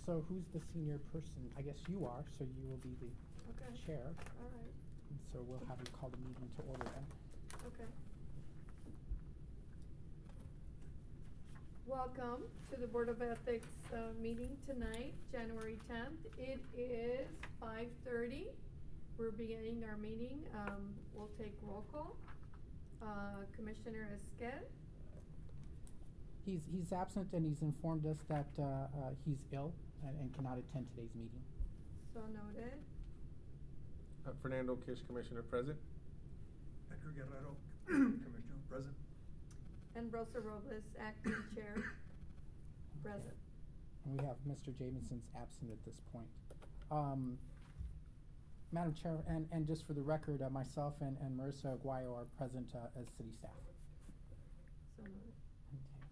So who's the senior person? I guess you are, so you will be the Okay. chair. All right. And so we'll have you call the meeting to order then. Okay. Welcome to the Board of Ethics meeting tonight, January 10th. It is 5:30. We're beginning our meeting. We'll take roll call. Commissioner Esquer. He's absent and he's informed us that he's ill and cannot attend today's meeting. So noted. Fernando Kish, Commissioner, present. Edgar Guerrero, Commissioner, present. And Rosa Robles, acting chair, present. And we have Mr. Jamieson's absent at this point. Madam Chair, and just for the record, myself and Marissa Aguayo are present as city staff. So noted. Okay.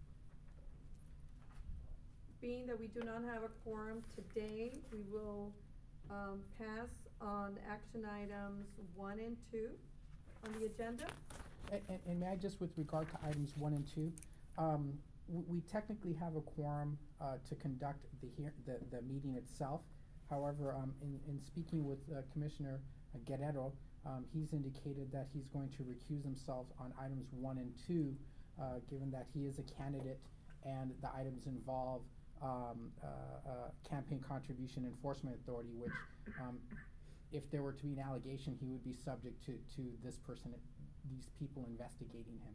Being that we do not have a quorum today, we will pass on action items 1 and 2 on the agenda. And may I just, with regard to items 1 and 2, we technically have a quorum to conduct the meeting itself. However, in speaking with Commissioner Guerrero, he's indicated that he's going to recuse himself on items 1 and 2, given that he is a candidate and the items involve campaign contribution enforcement authority, which if there were to be an allegation, he would be subject to these people investigating him.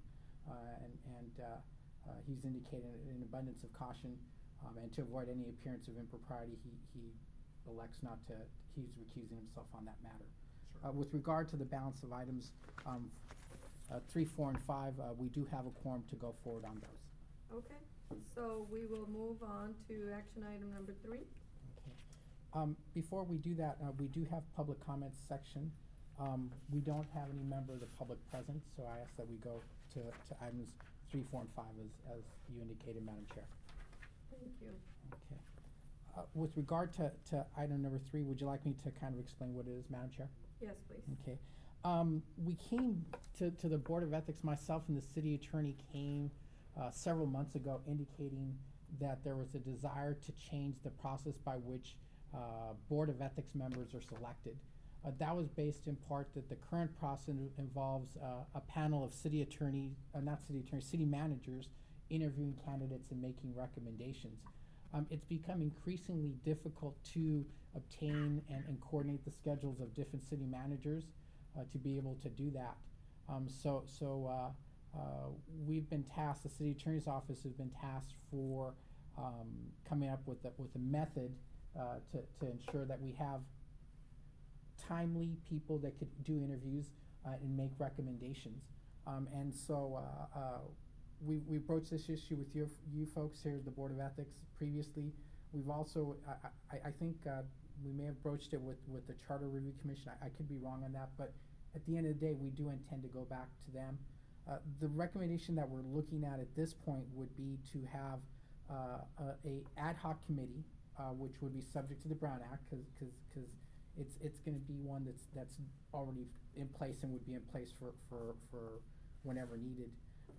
He's indicated an abundance of caution and to avoid any appearance of impropriety, he elects not to, he's recusing himself on that matter. Sure. With regard to the balance of items 3, 4, and 5, we do have a quorum to go forward on those. Okay, so we will move on to action item number 3. Okay. Before we do that, we do have public comments section. We don't have any member of the public present, so I ask that we go to items 3, 4, and 5 as you indicated, Madam Chair. Thank you. Okay. With regard to item number 3, would you like me to kind of explain what it is, Madam Chair? Yes, please. Okay. We came to the Board of Ethics, myself and the city attorney came several months ago indicating that there was a desire to change the process by which Board of Ethics members are selected. That was based in part that the current process involves a panel of city managers interviewing candidates and making recommendations. It's become increasingly difficult to obtain and coordinate the schedules of different city managers to be able to do that. We've been tasked, the city attorney's office has been tasked for coming up with a method to ensure that we have timely people that could do interviews and make recommendations. We broached this issue with you folks here at the Board of Ethics previously. We've also, I think we may have broached it with the Charter Review Commission. I could be wrong on that, but at the end of the day, we do intend to go back to them. The recommendation that we're looking at this point would be to have a ad hoc committee, which would be subject to the Brown Act, because it's going to be one that's already in place and would be in place for whenever needed.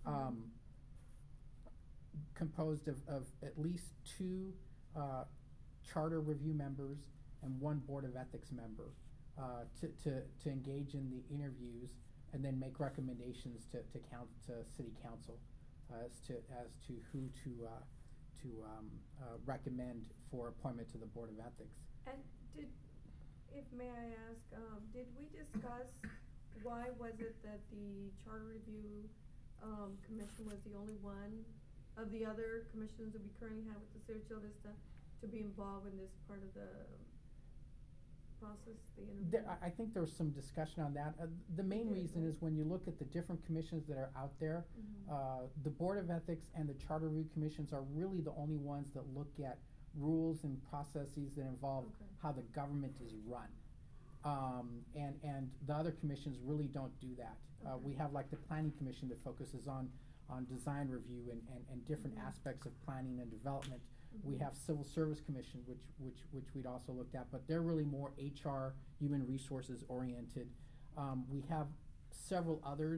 Composed of at least 2 charter review members and 1 Board of Ethics member to engage in the interviews and then make recommendations to City Council as to who to recommend for appointment to the Board of Ethics. And if may I ask, did we discuss why was it that the Charter Review Commission was the only one of the other commissions that we currently have with the City of Chula Vista to be involved in this part of the process, the interview? I think there was some discussion on that. The main reason is when you look at the different commissions that are out there, the Board of Ethics and the Charter Review Commissions are really the only ones that look at rules and processes that involve how the government is run. And the other commissions really don't do that. We have like the Planning Commission that focuses on design review and different aspects of planning and development. We have Civil Service Commission, which we'd also looked at, but they're really more HR, human resources oriented. We have several others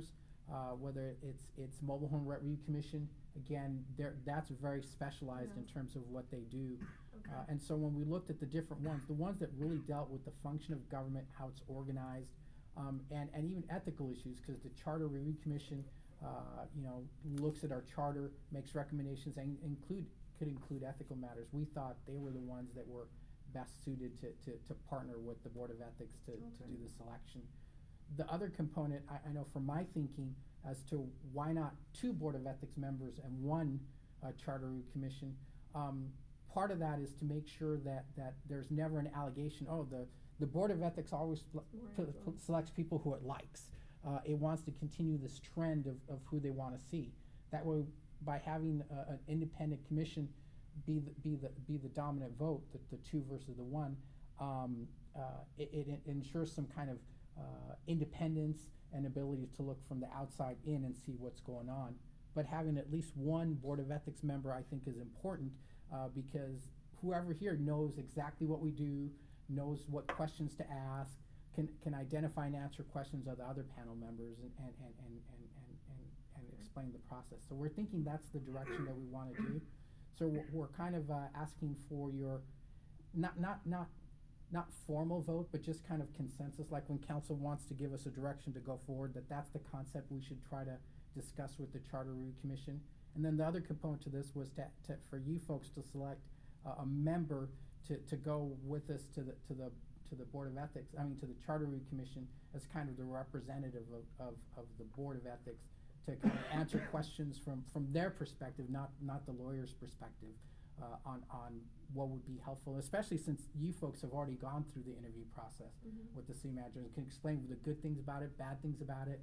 whether it's Mobile Home Review Commission, again, that's very specialized in Yeah. terms of what they do. Okay. And so when we looked at the different ones, the ones that really dealt with the function of government, how it's organized, and even ethical issues, because the Charter Review Commission, looks at our charter, makes recommendations, and could include ethical matters. We thought they were the ones that were best suited to partner with the Board of Ethics to Okay. do the selection. The other component, I know from my thinking as to why not 2 Board of Ethics members and 1 Charter Review Commission, part of that is to make sure that there's never an allegation, the Board of Ethics always More influence. selects people who it likes. It wants to continue this trend of who they want to see. That way, by having an independent commission be the dominant vote, the 2 versus the 1, it ensures some kind of independence and ability to look from the outside in and see what's going on. But having at least 1 Board of Ethics member, I think, is important because whoever here knows exactly what we do, knows what questions to ask, can identify and answer questions of the other panel members and explain the process. So we're thinking that's the direction that we want to do. So we're kind of asking for your not formal vote, but just kind of consensus, like when council wants to give us a direction to go forward, that's the concept we should try to discuss with the Charter Review Commission. And then the other component to this was for you folks to select a member to go with us to the Board of Ethics, to the Charter Review Commission as kind of the representative of the Board of Ethics to kind of answer questions from their perspective, not the lawyer's perspective, on what would be helpful, especially since you folks have already gone through the interview process Mhm. with the city manager and can explain the good things about it, bad things about it,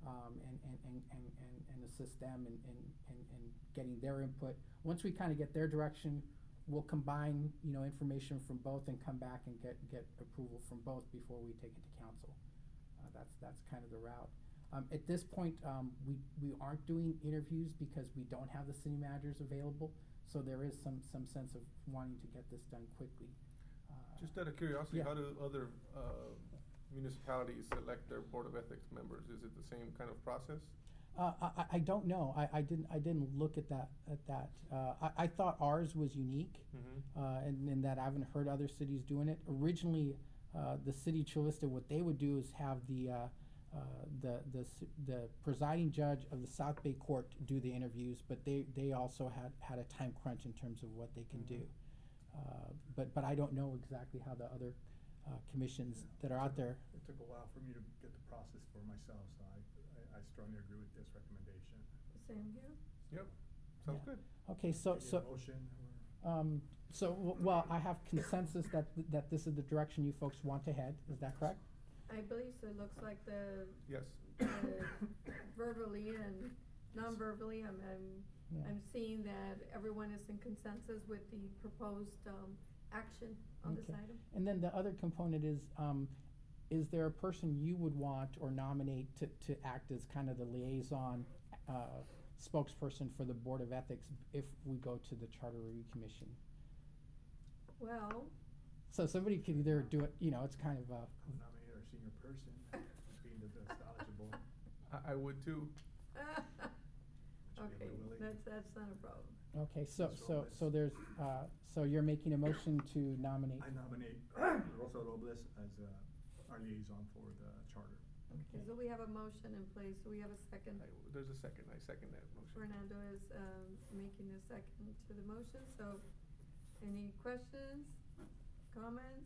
and assist them in getting their input. Once we kind of get their direction, we'll combine, information from both and come back and get approval from both before we take it to council. That's kind of the route. At this point, we aren't doing interviews because we don't have the city managers available, so there is some sense of wanting to get this done quickly. Just out of curiosity, Yeah. how do other municipalities select their Board of Ethics members? Is it the same kind of process? I don't know. I didn't look at that. I thought ours was unique, and in that I haven't heard other cities doing it. Originally, the city of Chula Vista, what they would do is have the presiding judge of the South Bay Court do the interviews, but they also had a time crunch in terms of what they can do. But I don't know exactly how the other commissions that are out there. It took a while for me to get the process for myself, so I strongly agree with this recommendation. Same here. Yep, sounds Yeah. good. Okay, Need a motion or? Well, I have consensus that this is the direction you folks want to head. Is that correct? I believe so. It looks like the Yes. verbally and non-verbally, Yeah. I'm seeing that everyone is in consensus with the proposed action on this Okay. item. And then the other component is there a person you would want or nominate to act as kind of the liaison spokesperson for the Board of Ethics if we go to the Charter Review Commission? Well, So somebody could either do it, it's kind of I'll nominate our senior person, being the best knowledgeable. I would too. okay, that's not a problem. okay, so Robles. there's, so you're making a motion to nominate. I nominate Rosa Robles as our liaison for the charter. Okay, so we have a motion in place. Do we have a second? There's a second, I second that motion. Fernando is making a second to the motion, so any questions, comments?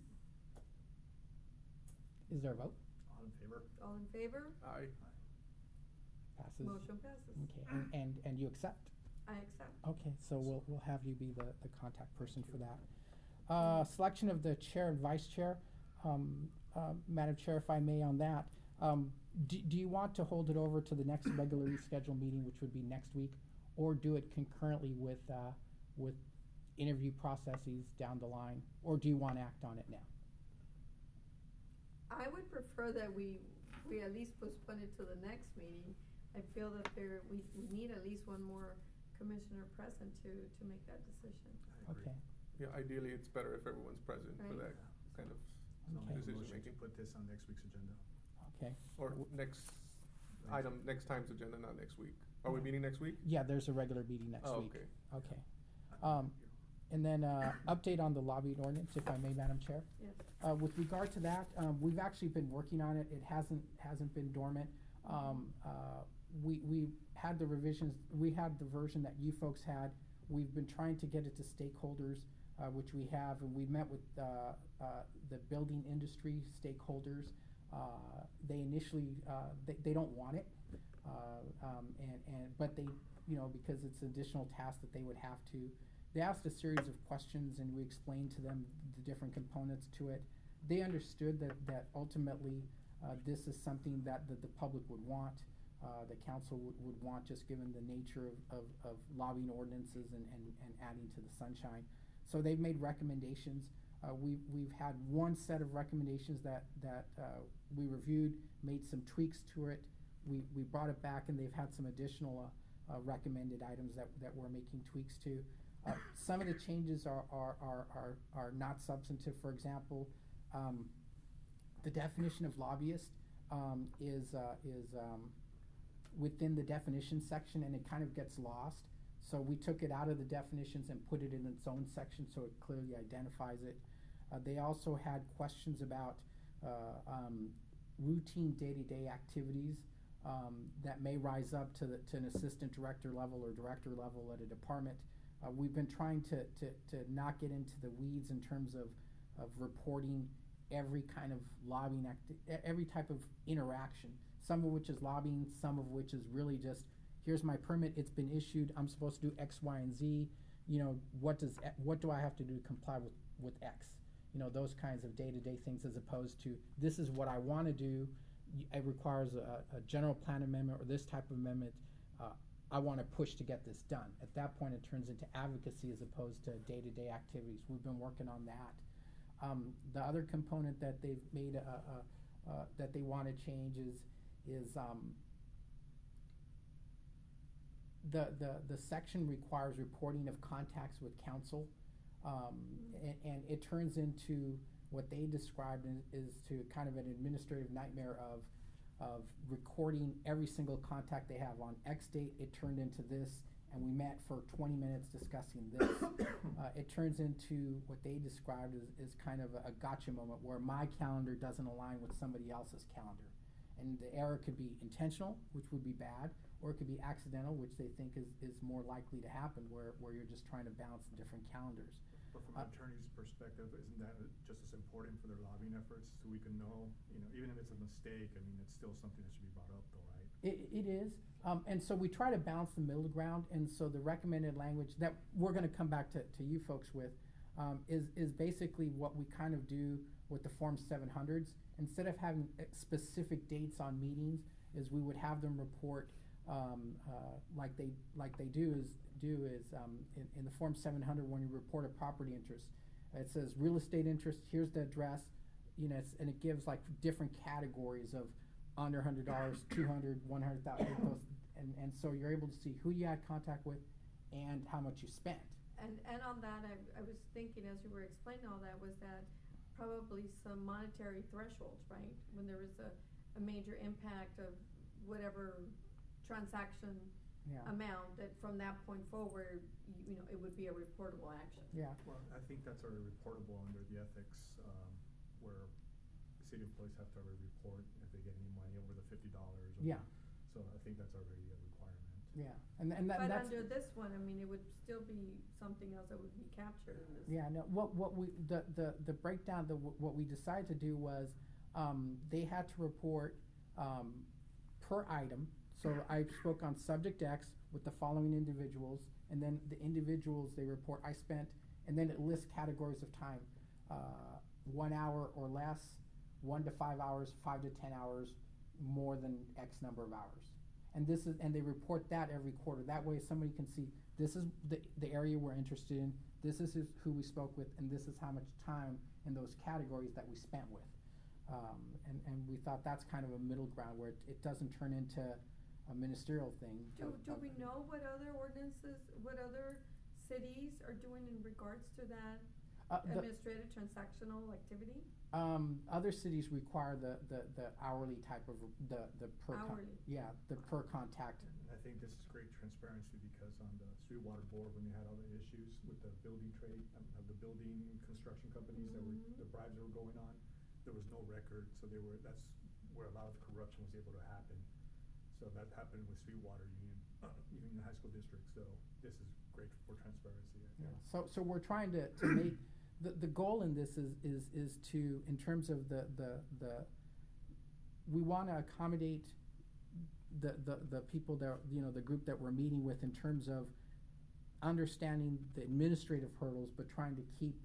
Is there a vote? All in favor? All in favor? Aye. Passes. Motion passes. Okay, and you accept? I accept. Okay, so we'll have you be the contact person for that. Selection of the chair and vice chair. Madam Chair, if I may on that, do you want to hold it over to the next regularly scheduled meeting, which would be next week, or do it concurrently with interview processes down the line, or do you want to act on it now? I would prefer that we at least postpone it to the next meeting. I feel that we need at least one more commissioner present to make that decision. I agree. Okay, Yeah, ideally, it's better if everyone's present for Right. that kind of So I'll make a decision motion to making. put this on next week's agenda. okay. Or next item, next time's agenda, not next week. Are we meeting next week? Yeah, there's a regular meeting next Oh, week. okay. Okay. And then, update on the lobbying ordinance, if I may, Madam Chair. Yes. With regard to that, we've actually been working on it. It hasn't been dormant. We had the revisions, we had the version that you folks had. We've been trying to get it to stakeholders, which we have, and we met with the building industry stakeholders. They initially, they don't want it, but they, because it's an additional task that they would have to. They asked a series of questions, and we explained to them the different components to it. They understood that ultimately this is something that the public would want, the council would want, just given the nature of lobbying ordinances and adding to the sunshine. So they've made recommendations. We've had one set of recommendations that we reviewed, made some tweaks to it. We brought it back, and they've had some additional recommended items that we're making tweaks to. Some of the changes are not substantive. For example, the definition of lobbyist is within the definition section, and it kind of gets lost. So we took it out of the definitions and put it in its own section so it clearly identifies it. They also had questions about routine day-to-day activities that may rise up to an assistant director level or director level at a department. We've been trying to not get into the weeds in terms of reporting every kind of lobbying every type of interaction, some of which is lobbying, some of which is really just, here's my permit, it's been issued, I'm supposed to do X, Y, and Z, what do I have to do to comply with X? Those kinds of day-to-day things, as opposed to, this is what I want to do, it requires a general plan amendment or this type of amendment, I want to push to get this done. At that point, it turns into advocacy as opposed to day-to-day activities. We've been working on that. The other component that they've made that they want to change is the section requires reporting of contacts with council, and it turns into what they described is to kind of an administrative nightmare of recording every single contact they have. On X date, it turned into this, and we met for 20 minutes discussing this. It turns into what they described as kind of a gotcha moment where my calendar doesn't align with somebody else's calendar. And the error could be intentional, which would be bad, or it could be accidental, which they think is more likely to happen, where you're just trying to balance the different calendars. But from an attorney's perspective, isn't that just as important for their lobbying efforts, so we can know, even if it's a mistake, it's still something that should be brought up though, right? It is, and so we try to balance the middle ground, and so the recommended language that we're gonna come back to you folks with is basically what we kind of do with the Form 700s. Instead of having specific dates on meetings, is we would have them report like they do in the Form 700, when you report a property interest, it says real estate interest, here's the address, and it gives like different categories of under $100, 200, 100,000, and so you're able to see who you had contact with and how much you spent. And on that, I was thinking as you were explaining all that, was that probably some monetary thresholds, right? When there was a major impact of whatever transaction amount, that from that point forward, it would be a reportable action. Yeah. Well, I think that's already reportable under the ethics, where city employees have to already report if they get any money over the $50. Yeah. So I think that's already a requirement. Yeah, and But that's under this one, it would still be something else that would be captured in this. Yeah, no, what we, the breakdown, what we decided to do was, they had to report, per item. So I spoke on subject X with the following individuals, and then the individuals, they report, I spent, and then it lists categories of time, 1 hour or less, 1 to 5 hours, 5 to 10 hours, more than X number of hours. And they report that every quarter. That way somebody can see, this is the area we're interested in, this is who we spoke with, and this is how much time in those categories that we spent with. And we thought that's kind of a middle ground where it doesn't turn into a ministerial thing. Do we know what other ordinances, what other cities are doing in regards to that? Administrative transactional activity? Other cities require the hourly type of, the per. Hourly. Yeah, the per contact. And I think this is great transparency because on the Sweetwater Board, when they had all the issues with the building trade, the building construction companies that were, the bribes that were going on, there was no record, so that's where a lot of the corruption was able to happen. So that happened with Sweetwater Union High School District, so this is great for transparency, I think. Yeah. So we're trying to make, the goal in this is to, in terms of we wanna accommodate the people that, the group that we're meeting with in terms of understanding the administrative hurdles, but trying to keep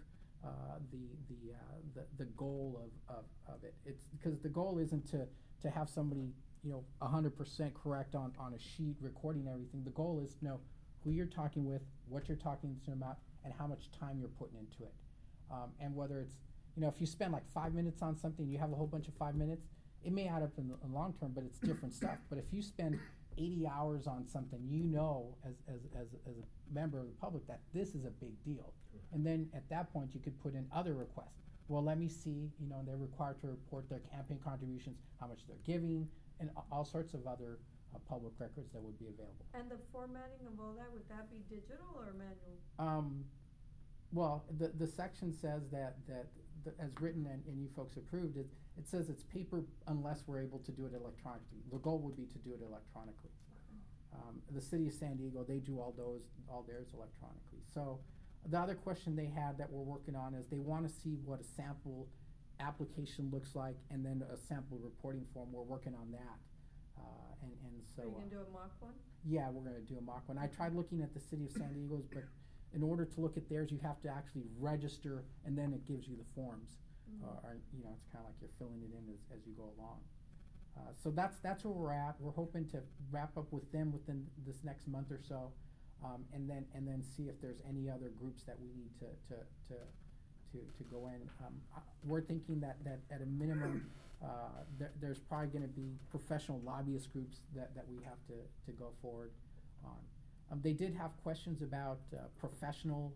the goal of it. It's because the goal isn't to have somebody 100% correct on a sheet recording everything. The goal is to know who you're talking with, what you're talking to them about, and how much time you're putting into it. And whether it's, if you spend like 5 minutes on something, you have a whole bunch of 5 minutes, it may add up in the long term, but it's different stuff. But if you spend 80 hours on something, as a member of the public, that this is a big deal. Sure. And then at that point, you could put in other requests. Well, let me see, they're required to report their campaign contributions, how much they're giving, and all sorts of other public records that would be available. And the formatting of all that, would that be digital or manual? Well, the section says that as written and you folks approved it, it says it's paper unless we're able to do it electronically. The goal would be to do it electronically. The city of San Diego, they do all theirs electronically. So the other question they had that we're working on is they want to see what a sample application looks like and then a sample reporting form. We're working on that. So you can do a mock one? Yeah, we're going to do a mock one. I tried looking at the city of San Diego's, but in order to look at theirs, you have to actually register, and then it gives you the forms. It's kind of like you're filling it in as you go along. So that's where we're at. We're hoping to wrap up with them within this next month or so, and then see if there's any other groups that we need to go in. We're thinking that at a minimum, there's probably going to be professional lobbyist groups that we have to go forward on. They did have questions about professional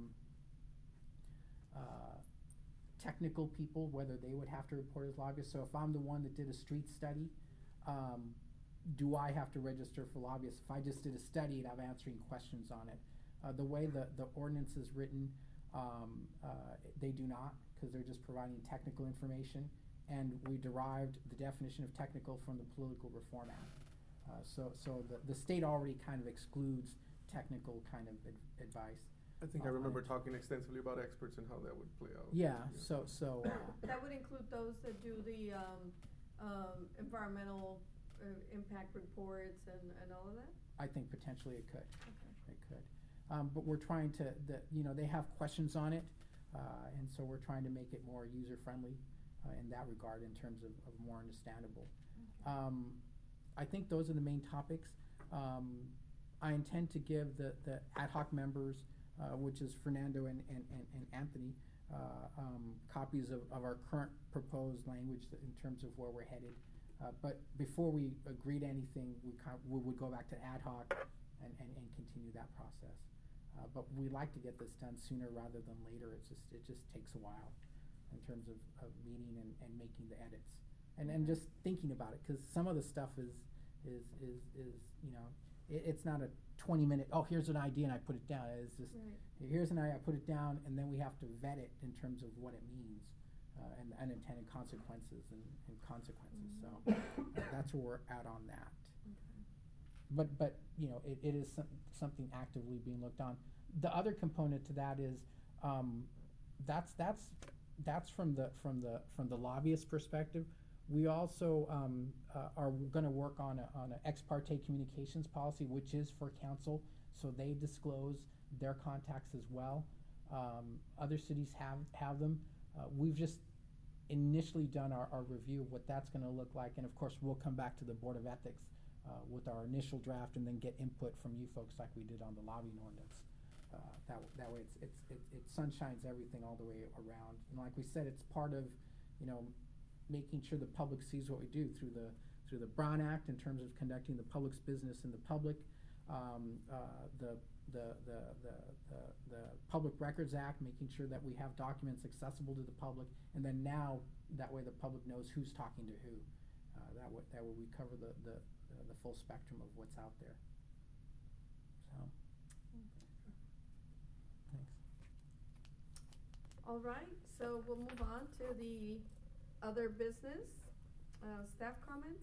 technical people, whether they would have to report as lobbyists. So if I'm the one that did a street study, do I have to register for lobbyists? If I just did a study and I'm answering questions on it. The way the ordinance is written, they do not, because they're just providing technical information. And we derived the definition of technical from the Political Reform Act. So the state already kind of excludes technical kind of advice. I think I remember talking extensively about experts and how that would play out. Yeah, so that would include those that do the environmental impact reports and all of that? I think potentially it could. Okay. It could. But we're trying to, they have questions on it, and so we're trying to make it more user-friendly in that regard in terms of more understandable. Okay. I think those are the main topics. I intend to give the ad hoc members, which is Fernando and Anthony, copies of our current proposed language in terms of where we're headed. But before we agree to anything, we would go back to ad hoc and continue that process. But we like to get this done sooner rather than later. It just takes a while in terms of meeting and making the edits and just thinking about it, because some of the stuff is it's not a 20-minute, here's an idea and I put it down. It's just, here's an idea, I put it down, and then we have to vet it in terms of what it means and unintended consequences and consequences. So that's where we're at on that. Okay. But it is something actively being looked on. The other component to that is that's from the lobbyist perspective. We also are going to work on an ex parte communications policy, which is for council, so they disclose their contacts as well. Other cities have them. We've just initially done our review of what that's going to look like, and of course we'll come back to the Board of Ethics with our initial draft, and then get input from you folks like we did on the lobbying ordinance. That way it sunshines everything all the way around. And like we said, it's part of making sure the public sees what we do through the Brown Act in terms of conducting the public's business in the public, the Public Records Act, making sure that we have documents accessible to the public, and then now, that way the public knows who's talking to who. That way we cover the full spectrum of what's out there. So, thanks. All right, so we'll move on to the other business, staff comments.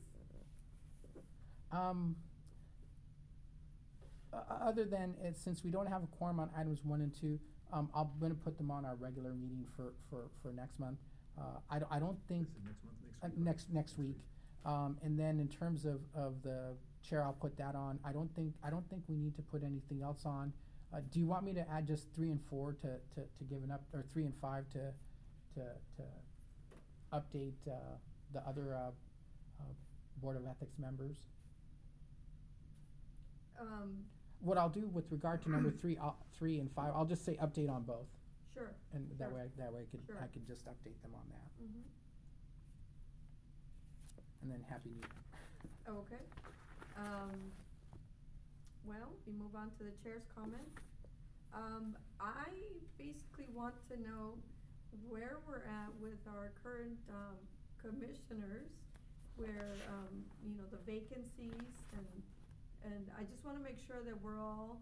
Other than, since we don't have a quorum on items 1 and 2, I'm gonna put them on our regular meeting for next month. I don't think. Is it next month, Next week. And then in terms of the chair, I'll put that on. I don't think we need to put anything else on. Do you want me to add just 3 and 4 to give an up, or 3 and 5 to update the other Board of Ethics members? What I'll do with regard to number 3, 3 and 5, I'll just say update on both, Sure. and that Sure. way Sure. I could just update them on that. Mm-hmm. And then Happy New Year. Okay. Well, we move on to the chair's comments. I basically want to know where we're at with our current commissioners, where the vacancies, and I just want to make sure that we're all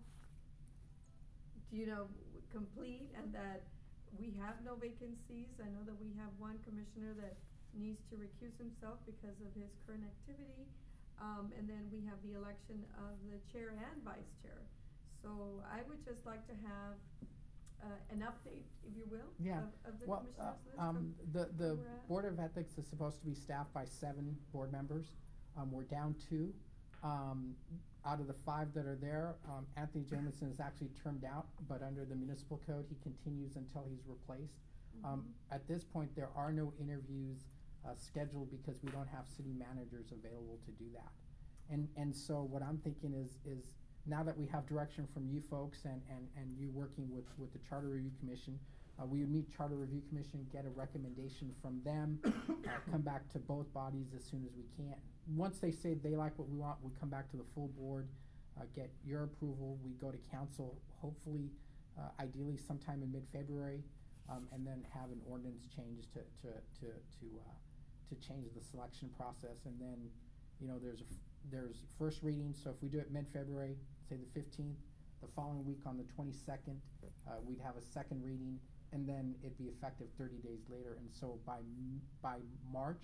complete, and that we have no vacancies. I know that we have one commissioner that needs to recuse himself because of his current activity. And then we have the election of the chair and vice chair. So I would just like to have an update, if you will, Yeah. of the Well, commissioners list. the where we're at. Board of Ethics is supposed to be staffed by 7 board members. We're down 2. Out of the 5 that are there, Anthony Jamison is actually termed out, but under the municipal code, he continues until he's replaced. At this point, there are no interviews scheduled because we don't have city managers available to do that. And so what I'm thinking is now that we have direction from you folks and you working with the Charter Review Commission, we would meet Charter Review Commission, get a recommendation from them, come back to both bodies as soon as we can. Once they say they like what we want, we come back to the full board, get your approval, we go to council, hopefully, ideally sometime in mid-February, and then have an ordinance change to change the selection process. And then, there's first reading, so if we do it mid-February, say the 15th, the following week on the 22nd, we'd have a second reading, and then it'd be effective 30 days later. And so by March,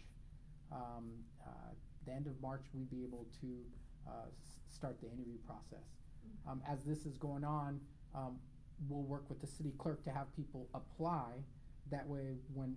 the end of March, we'd be able to start the interview process. As this is going on, we'll work with the city clerk to have people apply. That way, when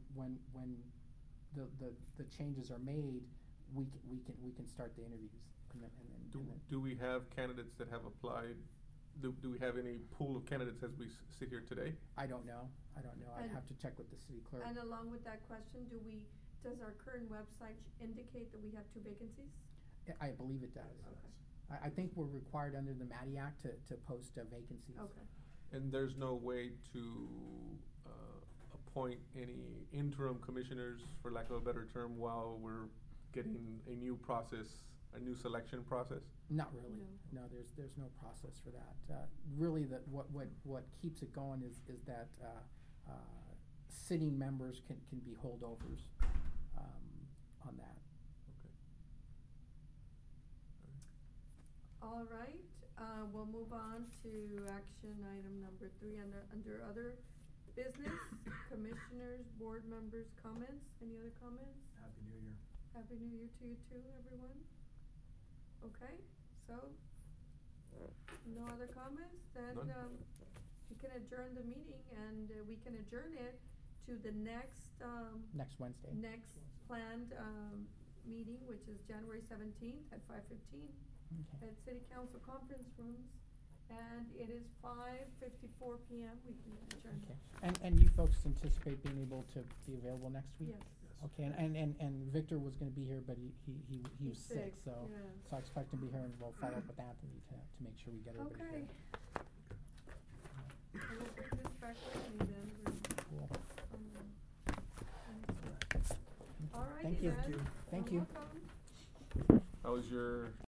the changes are made, we can start the interviews. Do we have candidates that have applied? Do we have any pool of candidates as we sit here today? I don't know. I'd have to check with the city clerk. And along with that question, does our current website indicate that we have 2 vacancies? I believe it does. Okay. I think we're required under the MATI Act to post vacancies. Okay. And there's no way to appoint any interim commissioners, for lack of a better term, while we're getting a new process, a new selection process? Not really. No, there's no process for that. Really, what keeps it going is that sitting members can be holdovers on that. Okay. All right. We'll move on to action item number 3 under other business. Commissioners, board members, comments. Any other comments? Happy New Year. Happy New Year to you too, everyone. Okay, so no other comments? Then None. we can adjourn the meeting, and we can adjourn it to the next Next Wednesday. next planned meeting, which is January 17th at 5:15 Okay. at City Council conference rooms, and it is 5:54 p.m. We can adjourn. Okay. And you folks anticipate being able to be available next week? Yes. Okay, and Victor was gonna be here, but he He's was sick, so yeah. I expect him to be here, and we'll follow up with Anthony to make sure we get everybody Okay. here. I will bring this back with me then. Cool. All right. Thank you. then. Thank You're you. welcome. How was your